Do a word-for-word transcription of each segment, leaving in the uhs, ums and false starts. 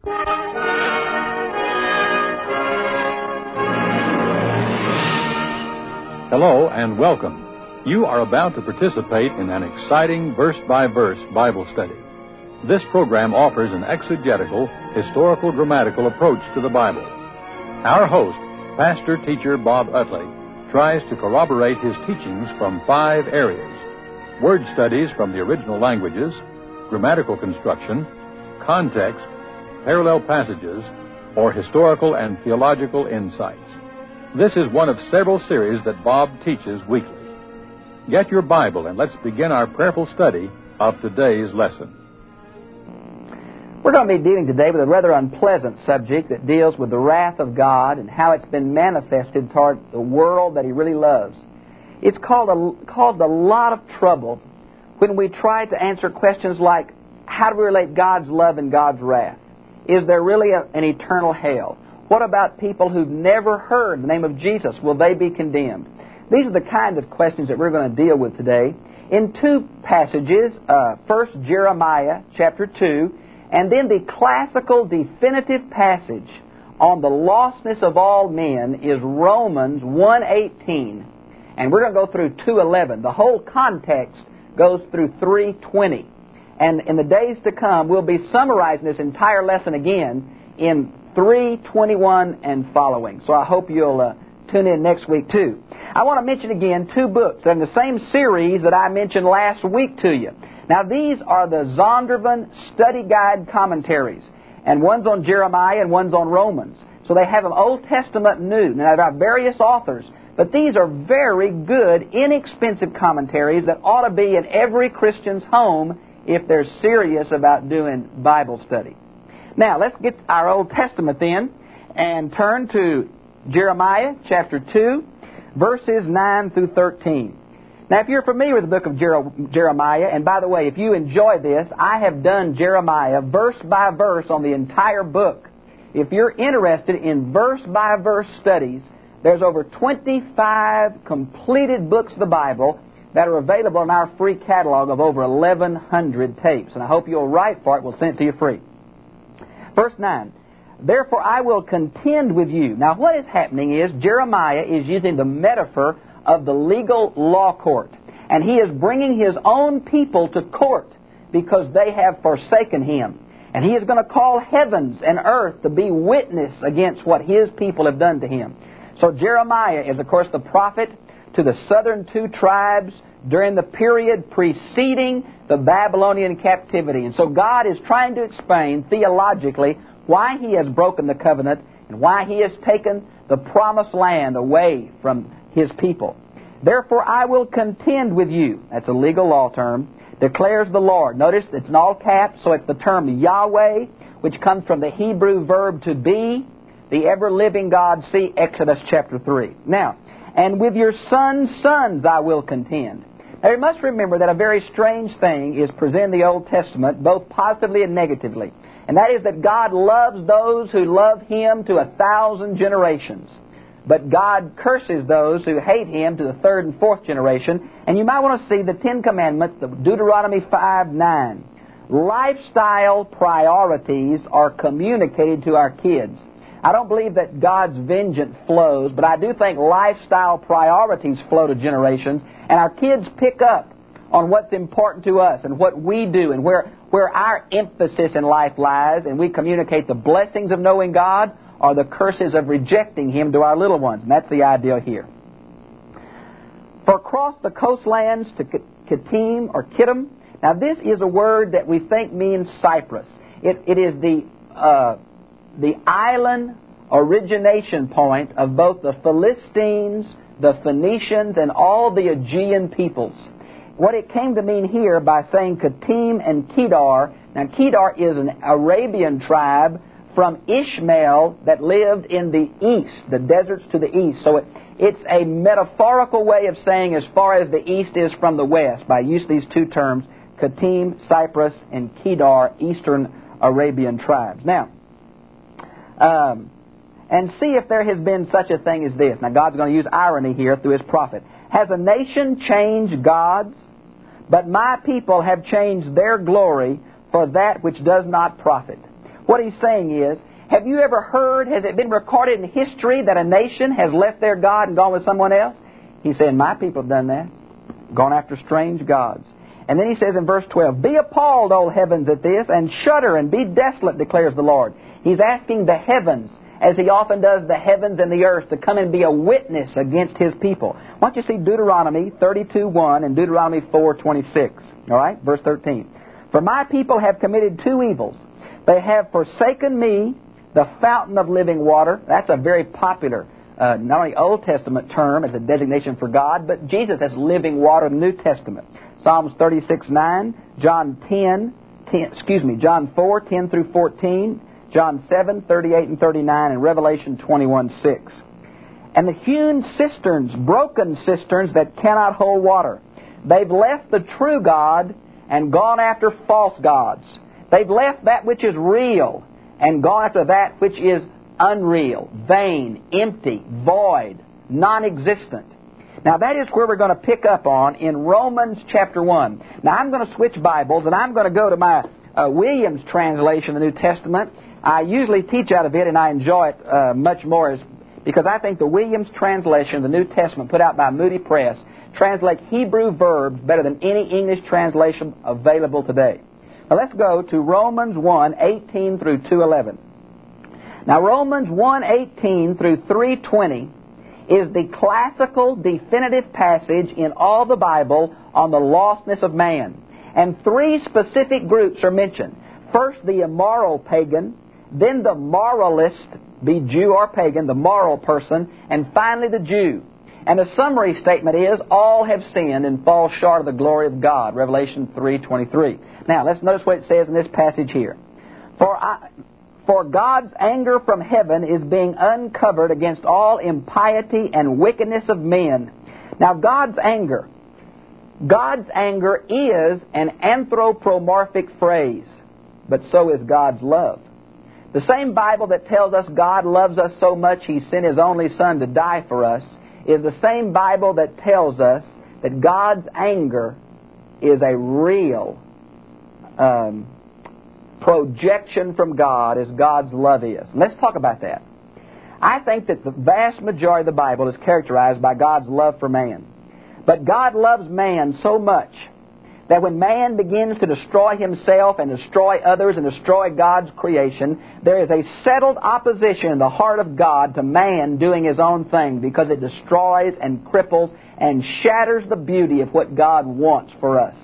Hello and welcome. You are about to participate in an exciting verse-by-verse Bible study. This program offers an exegetical, historical, grammatical approach to the Bible. Our host, pastor-teacher Bob Utley, tries to corroborate his teachings from five areas: word studies from the original languages, grammatical construction, context, parallel passages, or historical and theological insights. This is one of several series that Bob teaches weekly. Get your Bible and let's begin our prayerful study of today's lesson. We're going to be dealing today with a rather unpleasant subject that deals with the wrath of God and how it's been manifested toward the world that He really loves. It's called a, caused a lot of trouble when we try to answer questions like, how do we relate God's love and God's wrath? Is there really a, an eternal hell? What about people who've never heard the name of Jesus? Will they be condemned? These are the kind of questions that we're going to deal with today in two passages. Uh, first, Jeremiah chapter two, and then the classical definitive passage on the lostness of all men is Romans one eighteen. And we're going to go through two eleven. The whole context goes through three twenty. And in the days to come, we'll be summarizing this entire lesson again in three twenty-one and following. So I hope you'll uh, tune in next week too. I want to mention again two books. They're in the same series that I mentioned last week to you. Now these are the Zondervan Study Guide commentaries. And one's on Jeremiah and one's on Romans. So they have them Old Testament and New. Now they're various authors. But these are very good, inexpensive commentaries that ought to be in every Christian's home if they're serious about doing Bible study. Now, let's get our Old Testament then and turn to Jeremiah chapter two, verses nine through thirteen. Now, if you're familiar with the book of Jer- Jeremiah, and by the way, if you enjoy this, I have done Jeremiah verse by verse on the entire book. If you're interested in verse by verse studies, there's over twenty-five completed books of the Bible that are available in our free catalog of over eleven hundred tapes. And I hope you'll write for it. We'll send it to you free. Verse nine, therefore I will contend with you. Now what is happening is Jeremiah is using the metaphor of the legal law court. And he is bringing his own people to court because they have forsaken him. And he is going to call heavens and earth to be witness against what his people have done to him. So Jeremiah is, of course, the prophet to the southern two tribes during the period preceding the Babylonian captivity. And so God is trying to explain theologically why He has broken the covenant and why He has taken the promised land away from His people. Therefore I will contend with you. That's a legal law term. Declares the Lord. Notice it's in all caps, so it's the term Yahweh, which comes from the Hebrew verb to be, the ever-living God. See Exodus chapter three. Now, and with your sons' sons I will contend. Now you must remember that a very strange thing is presented in the Old Testament, both positively and negatively. And that is that God loves those who love Him to a thousand generations. But God curses those who hate Him to the third and fourth generation. And you might want to see the Ten Commandments, the Deuteronomy five nine. Lifestyle priorities are communicated to our kids. I don't believe that God's vengeance flows, but I do think lifestyle priorities flow to generations, and our kids pick up on what's important to us and what we do and where, where our emphasis in life lies, and we communicate the blessings of knowing God or the curses of rejecting Him to our little ones. And that's the idea here. For across the coastlands to Kittim or Kittim, now this is a word that we think means Cyprus. It, it is the... Uh, the island origination point of both the Philistines, the Phoenicians, and all the Aegean peoples. What it came to mean here by saying Kittim and Kedar, now Kedar is an Arabian tribe from Ishmael that lived in the east, the deserts to the east. So it, it's a metaphorical way of saying as far as the east is from the west, by use of these two terms, Kittim, Cyprus, and Kedar, eastern Arabian tribes. Now, Um, and see if there has been such a thing as this. Now, God's going to use irony here through His prophet. Has a nation changed gods? But my people have changed their glory for that which does not profit. What he's saying is, have you ever heard, has it been recorded in history that a nation has left their God and gone with someone else? He's saying, my people have done that, gone after strange gods. And then he says in verse twelve, be appalled, O heavens, at this, and shudder and be desolate, declares the Lord. He's asking the heavens, as he often does the heavens and the earth, to come and be a witness against his people. Why don't you see Deuteronomy thirty-two one and Deuteronomy four twenty-six? All right, verse thirteen. For my people have committed two evils. They have forsaken me, the fountain of living water. That's a very popular, uh, not only Old Testament term as a designation for God, but Jesus as living water in the New Testament. Psalms thirty-six nine, John ten, ten, excuse me, John four ten through fourteen, John seven thirty-eight and thirty-nine, and Revelation twenty-one six. And the hewn cisterns, broken cisterns that cannot hold water. They've left the true God and gone after false gods. They've left that which is real and gone after that which is unreal, vain, empty, void, non-existent. Now that is where we're going to pick up on in Romans chapter one. Now I'm going to switch Bibles and I'm going to go to my uh, Williams translation of the New Testament. I usually teach out of it and I enjoy it uh, much more as, because I think the Williams translation of the New Testament put out by Moody Press translates Hebrew verbs better than any English translation available today. Now let's go to Romans one eighteen through two eleven. Now Romans one eighteen through three twenty is the classical definitive passage in all the Bible on the lostness of man. And three specific groups are mentioned. First, the immoral pagan, then the moralist, be Jew or pagan, the moral person, and finally the Jew. And the summary statement is, all have sinned and fall short of the glory of God, Revelation three twenty-three. Now, let's notice what it says in this passage here. For I... For God's anger from heaven is being uncovered against all impiety and wickedness of men. Now, God's anger. God's anger is an anthropomorphic phrase, but so is God's love. The same Bible that tells us God loves us so much He sent His only Son to die for us is the same Bible that tells us that God's anger is a real um projection from God as God's love is. And let's talk about that. I think that the vast majority of the Bible is characterized by God's love for man. But God loves man so much that when man begins to destroy himself and destroy others and destroy God's creation, there is a settled opposition in the heart of God to man doing his own thing, because it destroys and cripples and shatters the beauty of what God wants for us.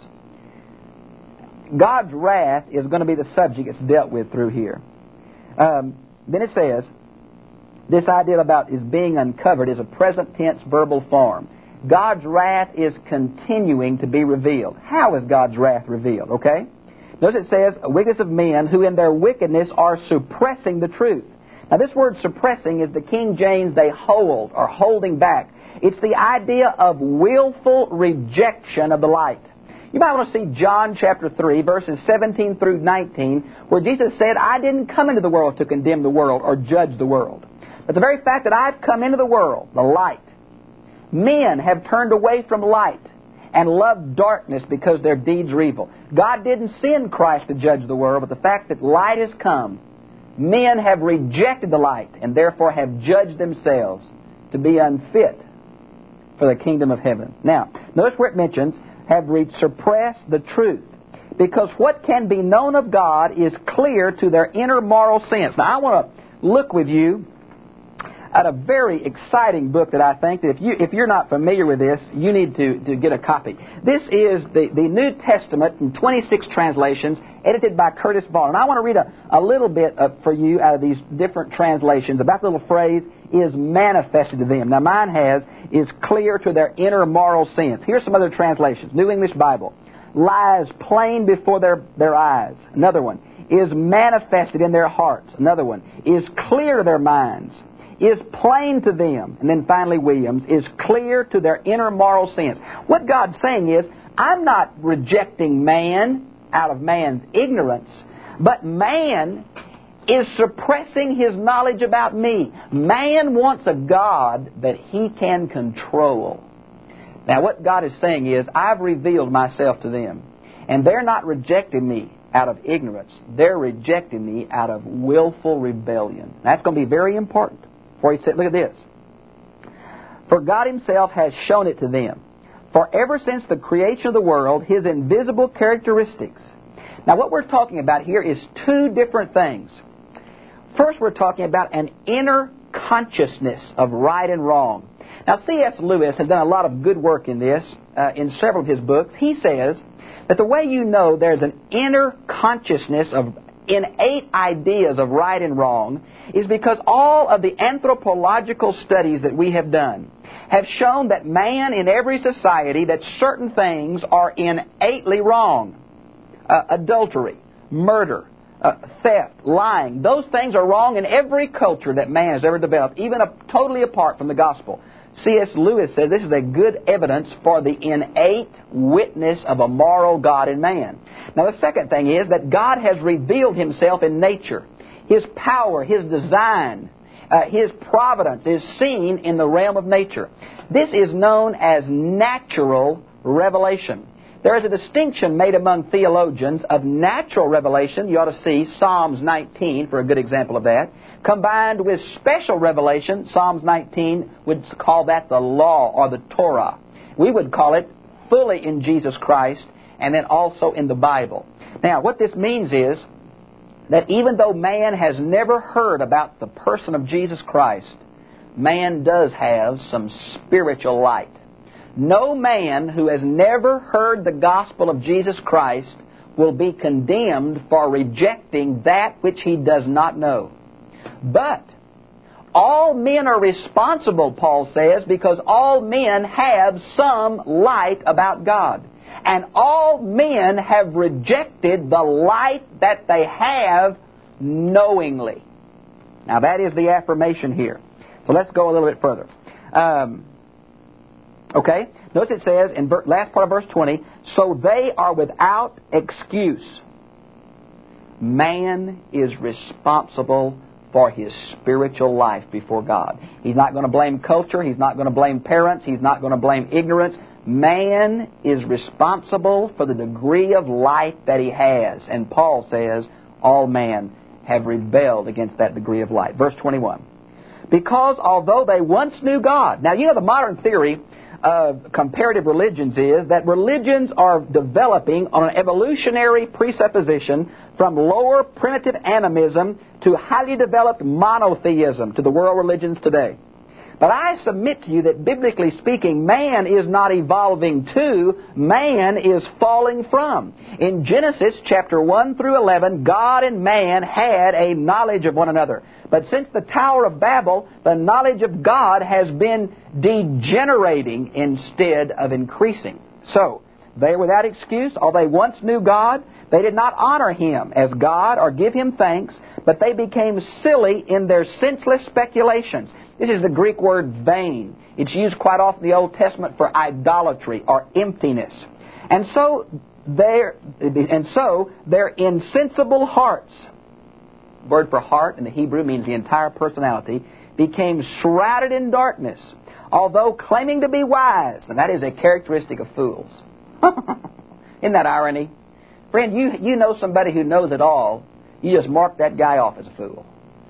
God's wrath is going to be the subject it's dealt with through here. Um, then it says, this idea about is being uncovered is a present tense verbal form. God's wrath is continuing to be revealed. How is God's wrath revealed? Okay? Notice it says, wickedness of men who in their wickedness are suppressing the truth. Now this word suppressing is the King James, they hold or holding back. It's the idea of willful rejection of the light. You might want to see John chapter three, verses seventeen through nineteen, where Jesus said, I didn't come into the world to condemn the world or judge the world. But the very fact that I've come into the world, the light, men have turned away from light and loved darkness because their deeds are evil. God didn't send Christ to judge the world, but the fact that light has come, men have rejected the light and therefore have judged themselves to be unfit for the kingdom of heaven. Now, notice where it mentions, have suppressed the truth, because what can be known of God is clear to their inner moral sense. Now I want to look with you at a very exciting book that I think that if you if you're not familiar with this, you need to, to get a copy. This is the, the New Testament in twenty-six translations, edited by Curtis Vaughan. And I want to read a, a little bit of, for you out of these different translations about the little phrase, is manifested to them. Now mine has, is clear to their inner moral sense. Here's some other translations. New English Bible. Lies plain before their, their eyes. Another one. Is manifested in their hearts. Another one. Is clear to their minds. Is plain to them. And then finally Williams, is clear to their inner moral sense. What God's saying is, I'm not rejecting man out of man's ignorance, but man is suppressing his knowledge about me. Man wants a God that he can control. Now what God is saying is, I've revealed myself to them, and they're not rejecting me. out of ignorance. They're rejecting me out of willful rebellion. That's going to be very important. For he said, look at this. For God himself has shown it to them. For ever since the creation of the world, his invisible characteristics. Now what we're talking about here is two different things. First, we're talking about an inner consciousness of right and wrong. Now C S Lewis has done a lot of good work in this, uh, in several of his books. He says that the way you know there's an inner consciousness of innate ideas of right and wrong is because all of the anthropological studies that we have done have shown that man in every society, that certain things are innately wrong. Uh, adultery, murder, uh, theft, lying. Those things are wrong in every culture that man has ever developed, even a, totally apart from the gospel. C S Lewis says this is a good evidence for the innate witness of a moral God in man. Now the second thing is that God has revealed himself in nature. His power, his design, uh, his providence is seen in the realm of nature. This is known as natural revelation. There is a distinction made among theologians of natural revelation. You ought to see Psalms nineteen for a good example of that. Combined with special revelation, Psalms nineteen would call that the law or the Torah. We would call it fully in Jesus Christ and then also in the Bible. Now, what this means is that even though man has never heard about the person of Jesus Christ, man does have some spiritual light. No man who has never heard the gospel of Jesus Christ will be condemned for rejecting that which he does not know. But all men are responsible, Paul says, because all men have some light about God. And all men have rejected the light that they have knowingly. Now that is the affirmation here. So let's go a little bit further. Um, Okay? Notice it says in ver- last part of verse twenty, so they are without excuse. Man is responsible for his spiritual life before God. He's not going to blame culture. He's not going to blame parents. He's not going to blame ignorance. Man is responsible for the degree of light that he has. And Paul says all men have rebelled against that degree of light. Verse twenty-one. Because although they once knew God. Now, you know the modern theory of comparative religions is that religions are developing on an evolutionary presupposition from lower primitive animism to highly developed monotheism to the world religions today. But I submit to you that biblically speaking, man is not evolving to, man is falling from. In Genesis chapter one through eleven, God and man had a knowledge of one another. But since the Tower of Babel, the knowledge of God has been degenerating instead of increasing. So, they are without excuse. Although they once knew God, they did not honor Him as God or give Him thanks, but they became silly in their senseless speculations. This is the Greek word vain. It's used quite often in the Old Testament for idolatry or emptiness. And so their and so their insensible hearts, word for heart in the Hebrew means the entire personality, became shrouded in darkness, although claiming to be wise. And that is a characteristic of fools. Isn't that irony? Friend, you, you know somebody who knows it all, you just mark that guy off as a fool.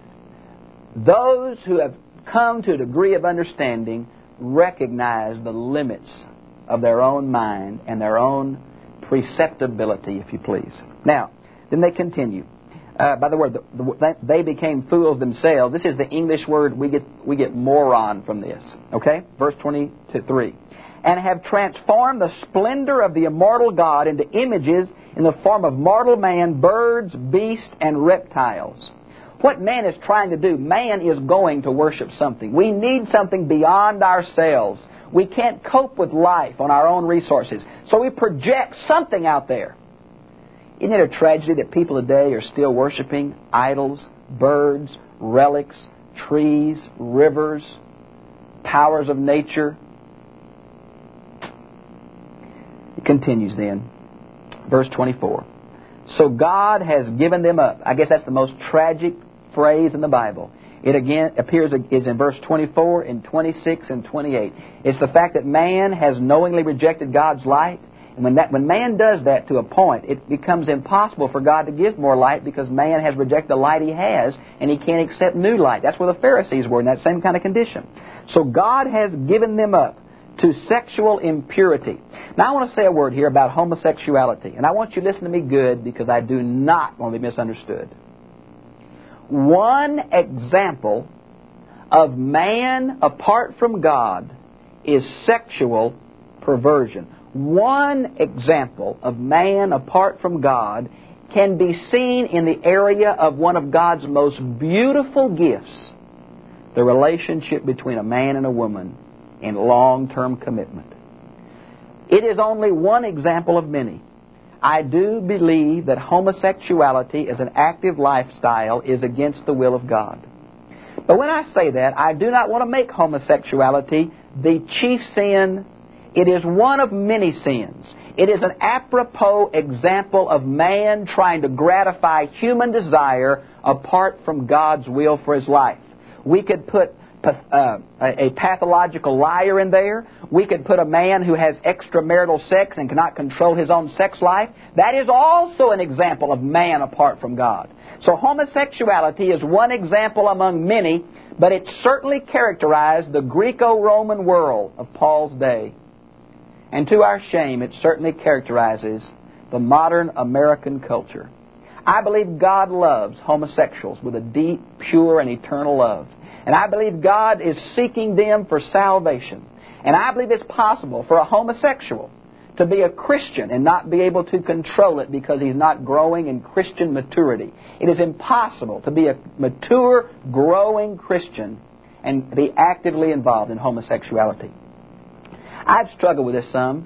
Those who have come to a degree of understanding recognize the limits of their own mind and their own preceptibility, if you please. Now, then they continue. Uh, by the word, the, the, they became fools themselves. This is the English word, we get we get moron from this. Okay? Verse twenty-three. And have transformed the splendor of the immortal God into images in the form of mortal man, birds, beasts, and reptiles. What man is trying to do, man is going to worship something. We need something beyond ourselves. We can't cope with life on our own resources. So we project something out there. Isn't it a tragedy that people today are still worshiping idols, birds, relics, trees, rivers, powers of nature? It continues then. Verse twenty-four. So God has given them up. I guess that's the most tragic phrase in the Bible. It again appears is in verse twenty-four, and twenty-six, and twenty-eight. It's the fact that man has knowingly rejected God's light. And when that when man does that to a point, it becomes impossible for God to give more light because man has rejected the light he has, and he can't accept new light. That's where the Pharisees were in that same kind of condition. So God has given them up to sexual impurity. Now I want to say a word here about homosexuality, and I want you to listen to me good because I do not want to be misunderstood. One example of man apart from God is sexual perversion. One example of man apart from God can be seen in the area of one of God's most beautiful gifts, the relationship between a man and a woman in long-term commitment. It is only one example of many. I do believe that homosexuality as an active lifestyle is against the will of God. But when I say that, I do not want to make homosexuality the chief sin. It is one of many sins. It is an apropos example of man trying to gratify human desire apart from God's will for his life. We could put uh, a pathological liar in there. We could put a man who has extramarital sex and cannot control his own sex life. That is also an example of man apart from God. So homosexuality is one example among many, but it certainly characterized the Greco-Roman world of Paul's day. And to our shame, it certainly characterizes the modern American culture. I believe God loves homosexuals with a deep, pure, and eternal love. And I believe God is seeking them for salvation. And I believe it's possible for a homosexual to be a Christian and not be able to control it because he's not growing in Christian maturity. It is impossible to be a mature, growing Christian and be actively involved in homosexuality. I've struggled with this some,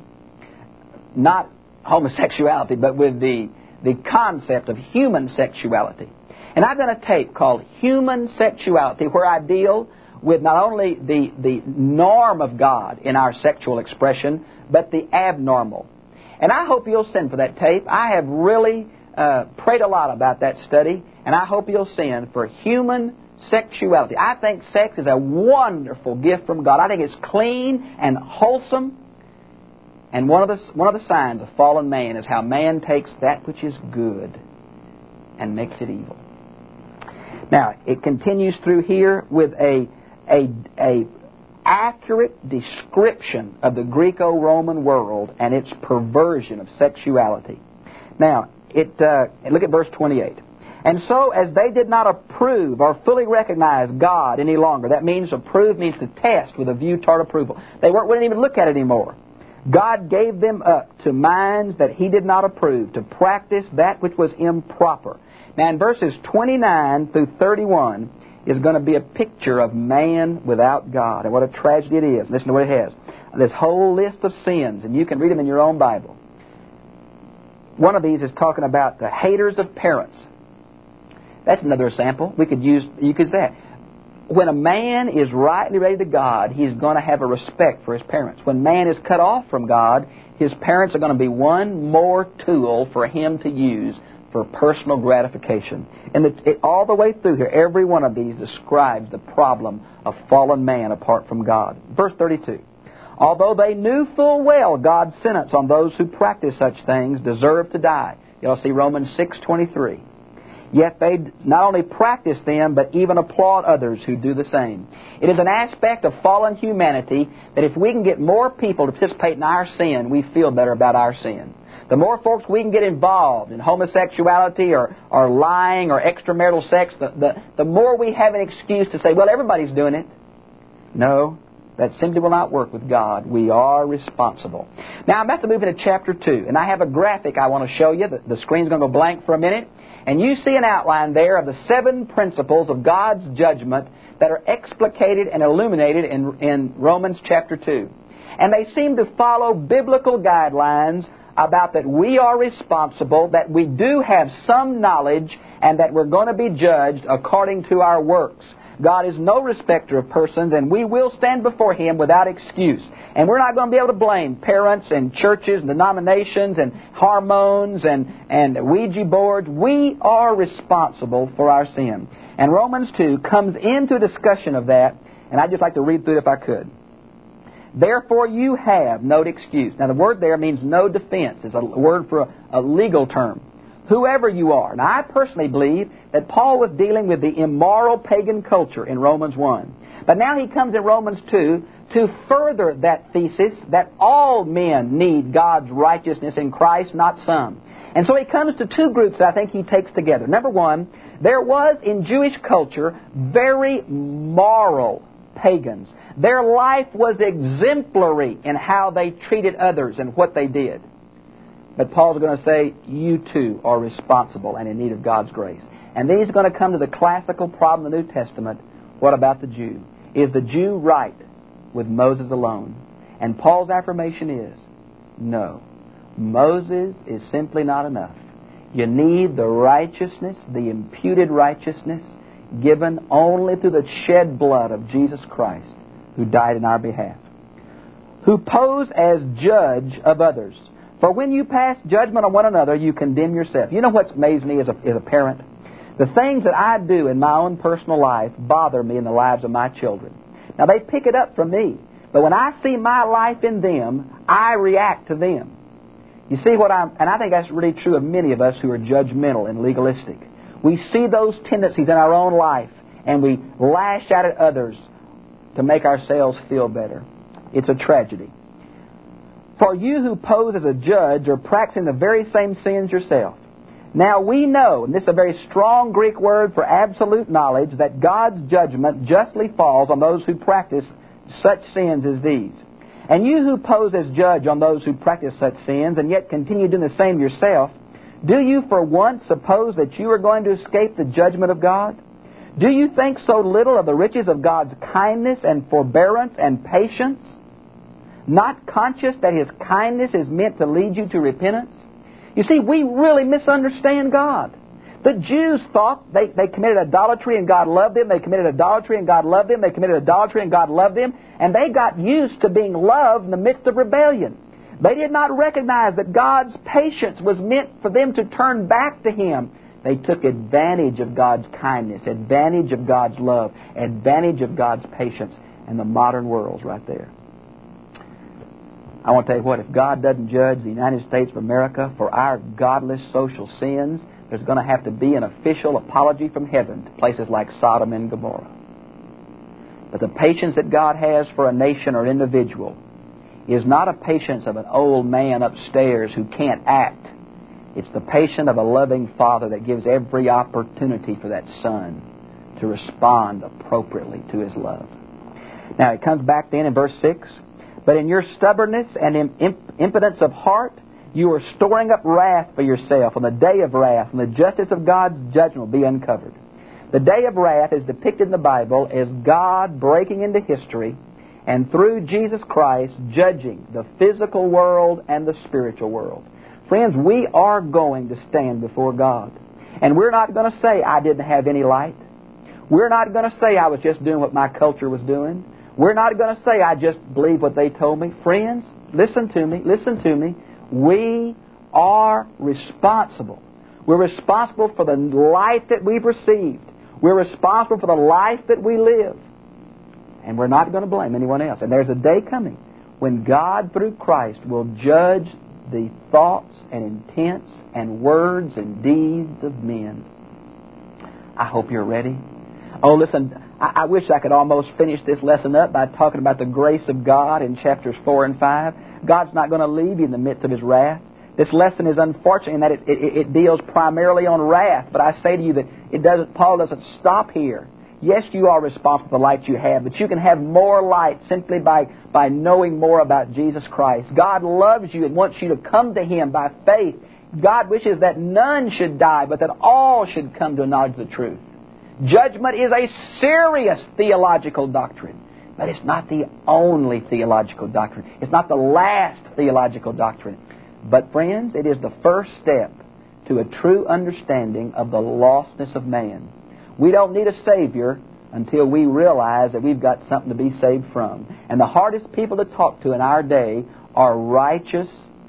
not homosexuality, but with the, the concept of human sexuality. And I've done a tape called Human Sexuality where I deal with not only the, the norm of God in our sexual expression, but the abnormal. And I hope you'll send for that tape. I have really uh, prayed a lot about that study, and I hope you'll send for Human Sexuality. I think sex is a wonderful gift from God. I think it's clean and wholesome. And one of the, one of the signs of fallen man is how man takes that which is good and makes it evil. Now, it continues through here with a, a, a accurate description of the Greco-Roman world and its perversion of sexuality. Now, it uh, look at verse twenty-eight. And so, as they did not approve or fully recognize God any longer, that means approve means to test with a view toward approval. They weren't, wouldn't even look at it anymore. God gave them up to minds that He did not approve, to practice that which was improper. Now, in verses twenty-nine through thirty-one is going to be a picture of man without God, and what a tragedy it is. Listen to what it has. This whole list of sins, and you can read them in your own Bible. One of these is talking about the haters of parents. That's another example. We could use, you could say, when a man is rightly related to God, he's going to have a respect for his parents. When man is cut off from God, his parents are going to be one more tool for him to use for personal gratification. And the, it, all the way through here, every one of these describes the problem of fallen man apart from God. Verse thirty-two. Although they knew full well God's sentence on those who practice such things deserve to die. You'll see Romans six twenty-three. Yet they not only practice them, but even applaud others who do the same. It is an aspect of fallen humanity that if we can get more people to participate in our sin, we feel better about our sin. The more folks we can get involved in homosexuality or, or lying or extramarital sex, the, the, the more we have an excuse to say, well, everybody's doing it. No, that simply will not work with God. We are responsible. Now, I'm about to move into chapter two, and I have a graphic I want to show you. The, the screen's going to go blank for a minute. And you see an outline there of the seven principles of God's judgment that are explicated and illuminated in, in Romans chapter two. And they seem to follow biblical guidelines about that we are responsible, that we do have some knowledge, and that we're going to be judged according to our works. God is no respecter of persons, and we will stand before Him without excuse. And we're not going to be able to blame parents and churches and denominations and hormones and, and Ouija boards. We are responsible for our sin. And Romans two comes into a discussion of that, and I'd just like to read through it if I could. Therefore you have no excuse. Now the word there means no defense. It's a word for a, a legal term. Whoever you are. Now I personally believe that Paul was dealing with the immoral pagan culture in Romans one. But now he comes in Romans two to further that thesis that all men need God's righteousness in Christ, not some. And so he comes to two groups that I think he takes together. Number one, there was in Jewish culture very moral pagans. Their life was exemplary in how they treated others and what they did. But Paul's going to say, you too are responsible and in need of God's grace. And then he's going to come to the classical problem of the New Testament. What about the Jew? Is the Jew right with Moses alone? And Paul's affirmation is, no. Moses is simply not enough. You need the righteousness, the imputed righteousness, given only through the shed blood of Jesus Christ, who died in our behalf. Who pose as judge of others. For when you pass judgment on one another, you condemn yourself. You know what's amazed me as a, as a parent? The things that I do in my own personal life bother me in the lives of my children. Now, they pick it up from me. But when I see my life in them, I react to them. You see what I'm... And I think that's really true of many of us who are judgmental and legalistic. We see those tendencies in our own life, and we lash out at others to make ourselves feel better. It's a tragedy. For you who pose as a judge are practicing the very same sins yourself. Now we know, and this is a very strong Greek word for absolute knowledge, that God's judgment justly falls on those who practice such sins as these. And you who pose as judge on those who practice such sins and yet continue doing the same yourself, do you for once suppose that you are going to escape the judgment of God? Do you think so little of the riches of God's kindness and forbearance and patience, not conscious that His kindness is meant to lead you to repentance? You see, we really misunderstand God. The Jews thought they, they committed idolatry and God loved them. They committed idolatry and God loved them. They committed idolatry and God loved them. And they got used to being loved in the midst of rebellion. They did not recognize that God's patience was meant for them to turn back to Him. They took advantage of God's kindness, advantage of God's love, advantage of God's patience. And the modern world's right there. I want to tell you what, if God doesn't judge the United States of America for our godless social sins, there's going to have to be an official apology from heaven to places like Sodom and Gomorrah. But the patience that God has for a nation or individual is not a patience of an old man upstairs who can't act. It's the patience of a loving Father that gives every opportunity for that son to respond appropriately to His love. Now, it comes back then in verse six. But in your stubbornness and imp- impotence of heart, you are storing up wrath for yourself on the day of wrath, and the justice of God's judgment will be uncovered. The day of wrath is depicted in the Bible as God breaking into history and through Jesus Christ judging the physical world and the spiritual world. Friends, we are going to stand before God. And we're not going to say, I didn't have any light. We're not going to say I was just doing what my culture was doing. We're not going to say, I just believe what they told me. Friends, listen to me, listen to me. We are responsible. We're responsible for the light that we've received. We're responsible for the life that we live. And we're not going to blame anyone else. And there's a day coming when God, through Christ, will judge the thoughts and intents and words and deeds of men. I hope you're ready. Oh, listen, I, I wish I could almost finish this lesson up by talking about the grace of God in chapters four and five. God's not going to leave you in the midst of His wrath. This lesson is unfortunate in that it, it, it deals primarily on wrath. But I say to you that it doesn't. Paul doesn't stop here. Yes, you are responsible for the light you have, but you can have more light simply by, by knowing more about Jesus Christ. God loves you and wants you to come to Him by faith. God wishes that none should die, but that all should come to a knowledge of the truth. Judgment is a serious theological doctrine, but it's not the only theological doctrine. It's not the last theological doctrine. But friends, it is the first step to a true understanding of the lostness of man. We don't need a Savior until we realize that we've got something to be saved from. And the hardest people to talk to in our day are righteous,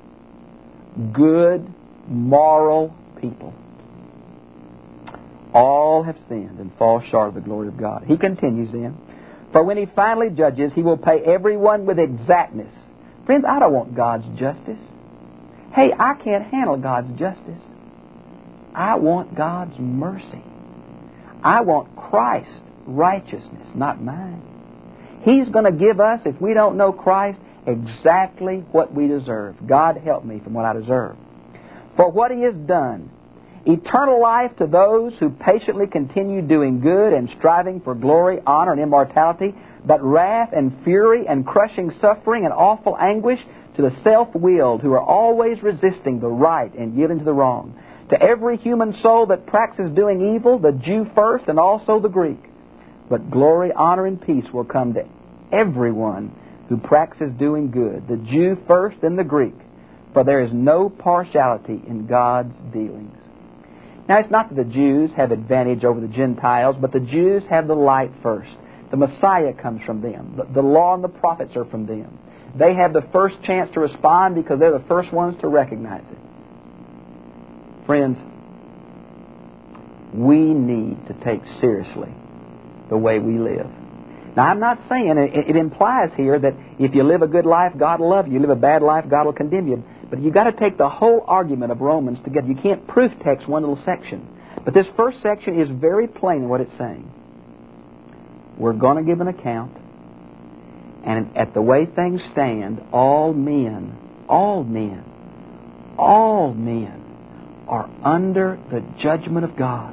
good, moral people. All have sinned and fall short of the glory of God. He continues then, For when He finally judges, He will pay everyone with exactness. Friends, I don't want God's justice. Hey, I can't handle God's justice. I want God's mercy. I want Christ's righteousness, not mine. He's going to give us, if we don't know Christ, exactly what we deserve. God help me from what I deserve. For what He has done, eternal life to those who patiently continue doing good and striving for glory, honor, and immortality, but wrath and fury and crushing suffering and awful anguish to the self-willed who are always resisting the right and giving to the wrong. To every human soul that practices doing evil, the Jew first and also the Greek. But glory, honor, and peace will come to everyone who practices doing good, the Jew first and the Greek. For there is no partiality in God's dealings. Now, it's not that the Jews have advantage over the Gentiles, but the Jews have the light first. The Messiah comes from them. The, the law and the prophets are from them. They have the first chance to respond because they're the first ones to recognize it. Friends, we need to take seriously the way we live. Now, I'm not saying, it, it implies here that if you live a good life, God will love you. You live a bad life, God will condemn you. But you've got to take the whole argument of Romans together. You can't proof text one little section. But this first section is very plain in what it's saying. We're going to give an account. And at the way things stand, all men, all men, all men are under the judgment of God.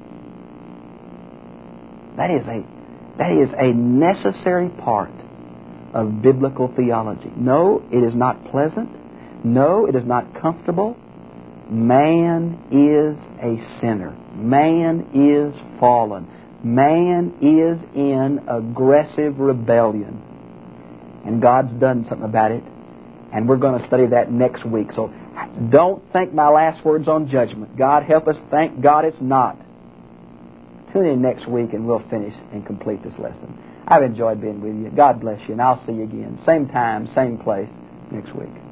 That is a, that is a necessary part of biblical theology. No, it is not pleasant. No, it is not comfortable. Man is a sinner. Man is fallen. Man is in aggressive rebellion. And God's done something about it. And we're going to study that next week. So don't think my last word's on judgment. God help us. Thank God it's not. Tune in next week and we'll finish and complete this lesson. I've enjoyed being with you. God bless you. And I'll see you again. Same time, same place next week.